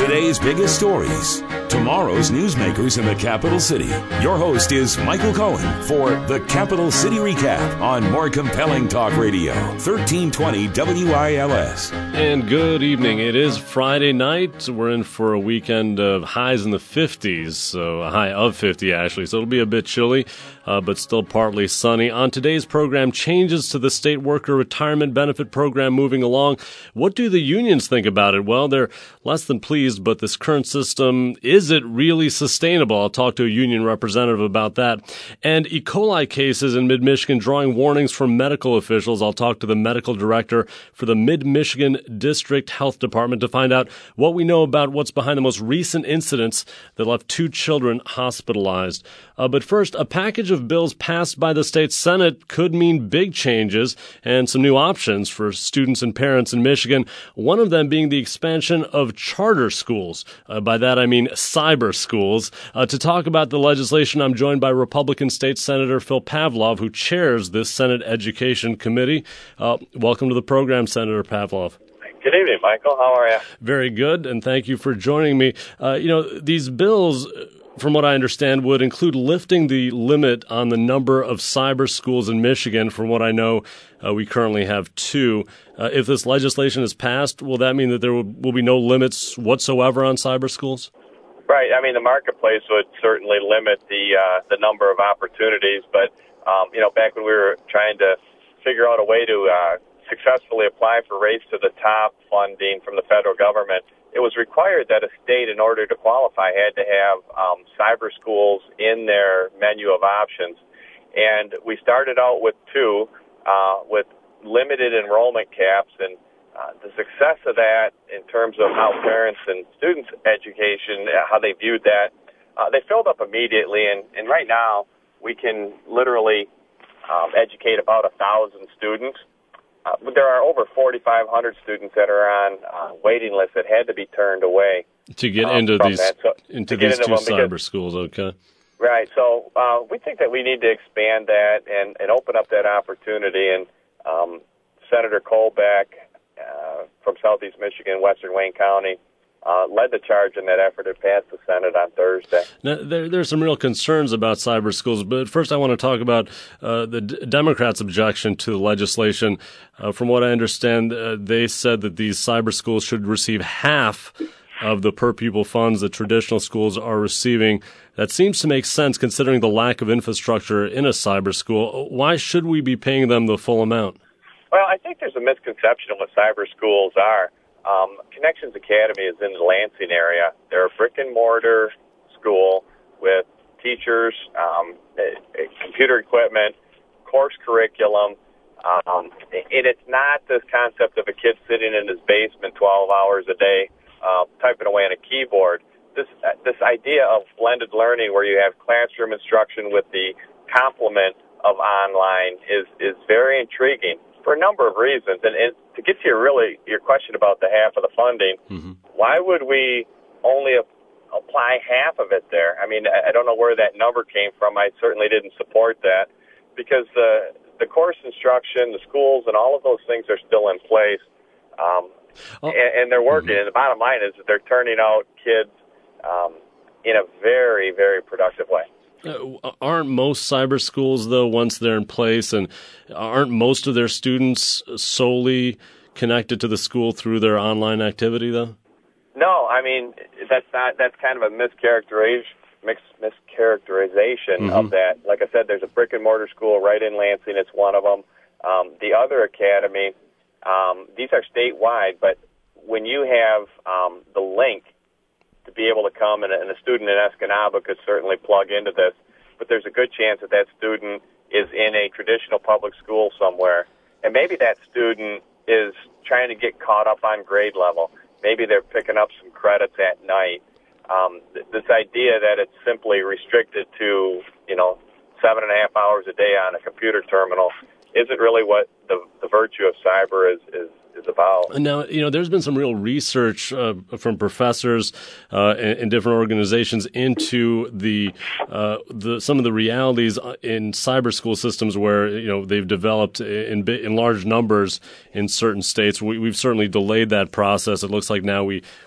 Today's biggest stories, tomorrow's newsmakers in the capital city. Your host is Michael Cohen for the Capital City Recap on More Compelling Talk Radio, 1320 WILS. And good evening. It is Friday night. We're in for a weekend of highs in the 50s, so a high of 50 actually, so it'll be a bit chilly, but still partly sunny. On today's program, changes to the state worker retirement benefit program moving along. What do the unions think about it? Well, they're less than pleased, but this current system, is it really sustainable? I'll talk to a union representative about that. And E. coli cases in Mid-Michigan drawing warnings from medical officials. I'll talk to the medical director for the Mid-Michigan District Health Department to find out what we know about what's behind the most recent incidents that left 2 children hospitalized. But first, a package of bills passed by the state Senate could mean big changes and some new options for students and parents in Michigan, one of them being the expansion of charter schools. By that, I mean cyber schools. To talk about the legislation, I'm joined by Republican State Senator Phil Pavlov, who chairs this Senate Education Committee. Welcome to the program, Senator Pavlov. Good evening, Michael. How are you? Very good, and thank you for joining me. These bills, from what I understand, would include lifting the limit on the number of cyber schools in Michigan. From what I know, we currently have 2. If this legislation is passed, will that mean that there will be no limits whatsoever on cyber schools? Right. I mean, the marketplace would certainly limit the number of opportunities, but back when we were trying to figure out a way to successfully apply for Race to the Top funding from the federal government, it was required that a state, in order to qualify, had to have cyber schools in their menu of options. And we started out with 2, with limited enrollment caps, and the success of that in terms of how parents and students' education, how they viewed that, they filled up immediately. And right now, we can literally educate about 1,000 students. There are over 4,500 students that are on waiting lists that had to be turned away to get into these these 2 cyber schools. Okay, right. So we think that we need to expand that and open up that opportunity. And Senator Colbeck from Southeast Michigan, Western Wayne County, led the charge in that effort to pass the Senate on Thursday. Now, there's some real concerns about cyber schools, but first I want to talk about the Democrats' objection to the legislation. From what I understand, they said that these cyber schools should receive half of the per-pupil funds that traditional schools are receiving. That seems to make sense considering the lack of infrastructure in a cyber school. Why should we be paying them the full amount? Well, I think there's a misconception of what cyber schools are. Connections Academy is in the Lansing area. They're a brick-and-mortar school with teachers, computer equipment, course curriculum, and it's not this concept of a kid sitting in his basement 12 hours a day typing away on a keyboard. This idea of blended learning where you have classroom instruction with the complement of online is very intriguing for a number of reasons. And to get to your question about the half of the funding, why would we only apply half of it there? I mean, I don't know where that number came from. I certainly didn't support that because the course instruction, the schools, and all of those things are still in place, and they're working. And the bottom line is that they're turning out kids in a very, very productive way. Aren't most cyber schools, though, once they're in place, and aren't most of their students solely connected to the school through their online activity, though? No, I mean, that's kind of a mischaracterization of that. Like I said, there's a brick-and-mortar school right in Lansing. It's one of them. The other academy, these are statewide, but when you have the link to be able to come, and a student in Escanaba could certainly plug into this, but there's a good chance that that student is in a traditional public school somewhere, and maybe that student is trying to get caught up on grade level. Maybe they're picking up some credits at night. This idea that it's simply restricted to, 7.5 hours a day on a computer terminal isn't really what the virtue of cyber is about. Now, there's been some real research from professors and different organizations into some of the realities in cyber school systems where they've developed in large numbers in certain states. We've certainly delayed that process. It looks like now we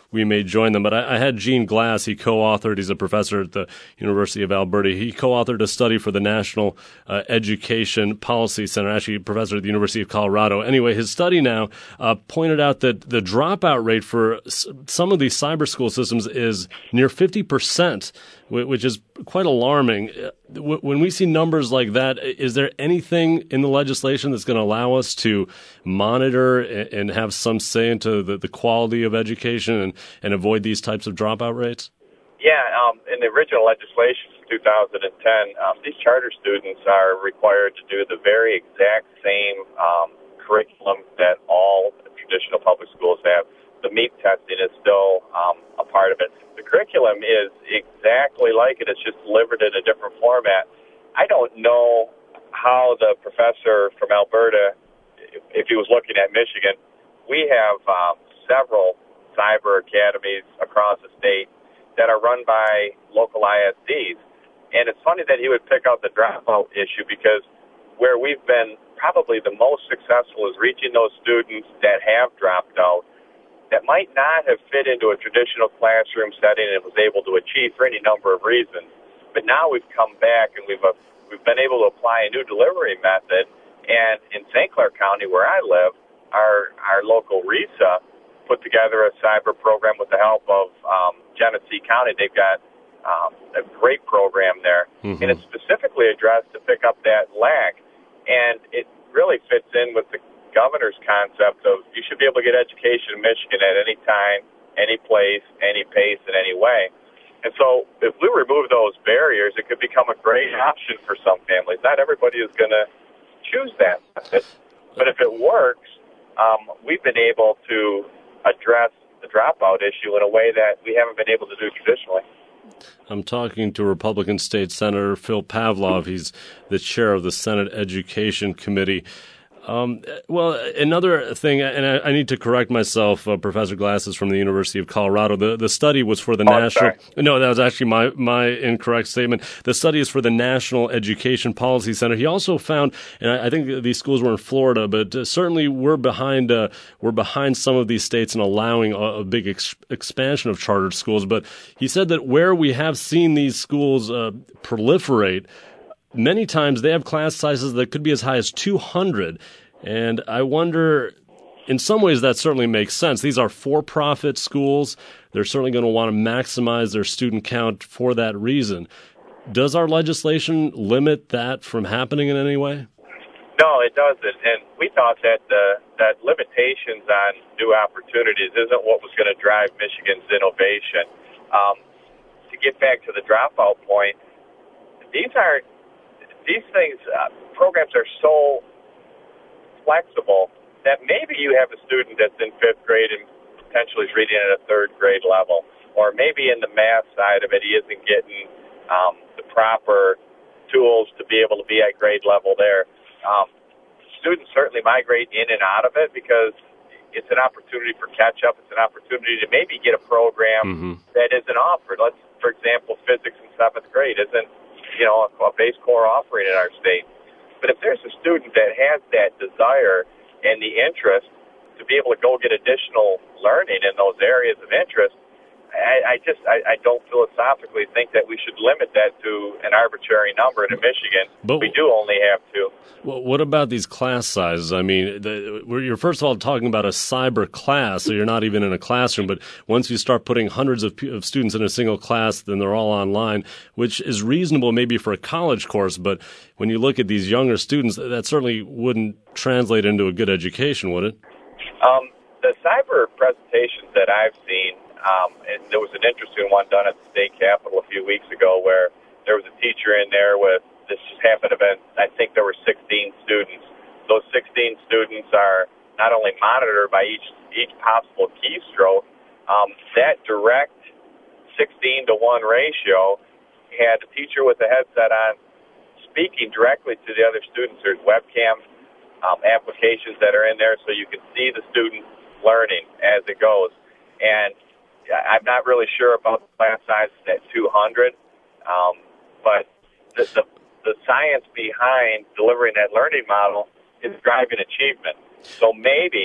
we may join them. But I had Gene Glass. He co-authored. He's a professor at the University of Alberta. He co-authored a study for the National Education Policy Center, actually a professor at the University of Colorado. Anyway, his study now pointed out that the dropout rate for some of these cyber school systems is near 50%, which is quite alarming. When we see numbers like that, is there anything in the legislation that's going to allow us to monitor and have some say into the quality of education and avoid these types of dropout rates? Yeah, in the original legislation from 2010, these charter students are required to do the very exact same curriculum that all traditional public schools have. The MEP testing is still a part of it. The curriculum is exactly like it. It's just delivered in a different format. I don't know how the professor from Alberta, if he was looking at Michigan, we have several cyber academies across the state that are run by local ISDs. And it's funny that he would pick out the dropout issue, because where we've been probably the most successful is reaching those students that have dropped out, that might not have fit into a traditional classroom setting and was able to achieve for any number of reasons. But now we've come back and we've been able to apply a new delivery method. And in St. Clair County, where I live, our local RESA put together a cyber program with the help of Genesee County. They've got a great program there, and it's specifically addressed to pick up that lack. And it really fits in with the governor's concept of you should be able to get education in Michigan at any time, any place, any pace, in any way. And so if we remove those barriers, it could become a great option for some families. Not everybody is going to choose that method, but if it works, we've been able to address the dropout issue in a way that we haven't been able to do traditionally. I'm talking to Republican State Senator Phil Pavlov. He's the chair of the Senate Education Committee. Well, another thing, and I need to correct myself, Professor Glass is from the University of Colorado. The study was for the national... No, that was actually my incorrect statement. The study is for the National Education Policy Center. He also found, and I think these schools were in Florida, but certainly we're behind some of these states in allowing a big expansion of chartered schools. But he said that where we have seen these schools proliferate, many times they have class sizes that could be as high as 200. And I wonder, in some ways that certainly makes sense. These are for-profit schools. They're certainly going to want to maximize their student count for that reason. Does our legislation limit that from happening in any way? No, it doesn't. And we thought that that limitations on new opportunities isn't what was going to drive Michigan's innovation. To get back to the dropout point, these things, programs are so flexible that maybe you have a student that's in fifth grade and potentially is reading at a third grade level, or maybe in the math side of it he isn't getting the proper tools to be able to be at grade level there. Students certainly migrate in and out of it because it's an opportunity for catch-up. It's an opportunity to maybe get a program that isn't offered. For example, physics in seventh grade isn't a base core offering in our state. But if there's a student that has that desire and the interest to be able to go get additional learning in those areas of interest, I don't philosophically think that we should limit that to an arbitrary number. And in Michigan, but we do only have two. Well, what about these class sizes? I mean, you're first of all talking about a cyber class, so you're not even in a classroom. But once you start putting hundreds of students in a single class, then they're all online, which is reasonable maybe for a college course. But when you look at these younger students, that certainly wouldn't translate into a good education, would it? The cyber presentations that I've seen, and there was an interesting one done at the state capitol a few weeks ago where there was a teacher in there with, this just happened to be, I think there were 16 students. Those 16 students are not only monitored by each possible keystroke, that direct 16-to-1 ratio had a teacher with a headset on speaking directly to the other students. There's webcam applications that are in there so you can see the student learning as it goes. And I'm not really sure about the class size at 200, but the science behind delivering that learning model is driving achievement. So maybe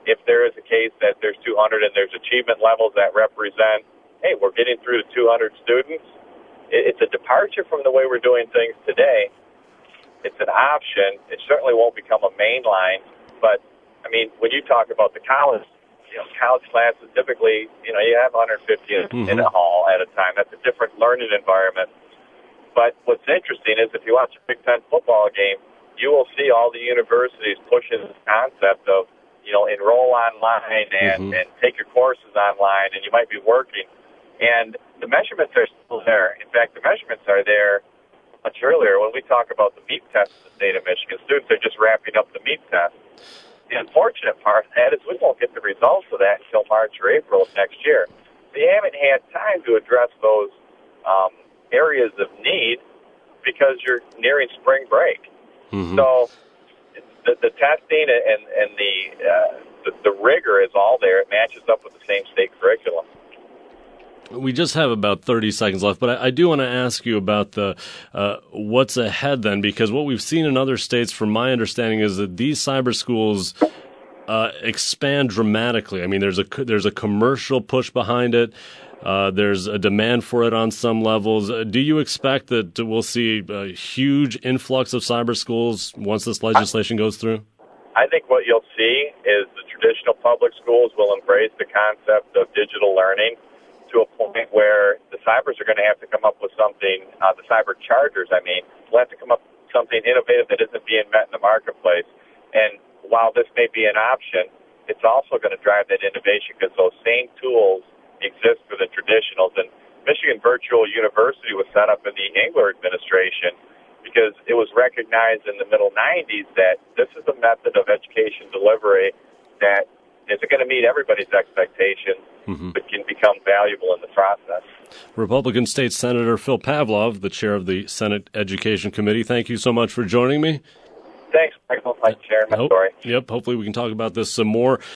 if there is a case that there's 200 and there's achievement levels that represent, hey, we're getting through to 200 students, it's a departure from the way we're doing things today. It's an option. It certainly won't become a main line. But, I mean, when you talk about the college, college classes typically, you have 150 in a hall at a time. That's a different learning environment. But what's interesting is if you watch a Big Ten football game, you will see all the universities pushing this concept of, enroll online and take your courses online, and you might be working. And the measurements are still there. In fact, the measurements are there much earlier. When we talk about the MEP test in the state of Michigan, students are just wrapping up the MEP test. The unfortunate part of that is we won't get the results of that until March or April of next year. So you haven't had time to address those areas of need because you're nearing spring break. So the testing and the rigor is all there. It matches up with the same state curriculum. We just have about 30 seconds left, but I do want to ask you about the what's ahead then, because what we've seen in other states, from my understanding, is that these cyber schools expand dramatically. I mean, there's a commercial push behind it. There's a demand for it on some levels. Do you expect that we'll see a huge influx of cyber schools once this legislation goes through? I think what you'll see is the traditional public schools will embrace the concept of digital learning to a point where the cybers are going to have to come up with something, the cyber chargers, will have to come up with something innovative that isn't being met in the marketplace. And while this may be an option, it's also going to drive that innovation because those same tools exist for the traditionals. And Michigan Virtual University was set up in the Engler administration because it was recognized in the middle 90s that this is a method of education delivery that isn't going to meet everybody's expectations, but can become valuable in the process. Republican State Senator Phil Pavlov, the chair of the Senate Education Committee, thank you so much for joining me. Thanks, Michael. Vice Chair. Sorry. Yep, hopefully we can talk about this some more.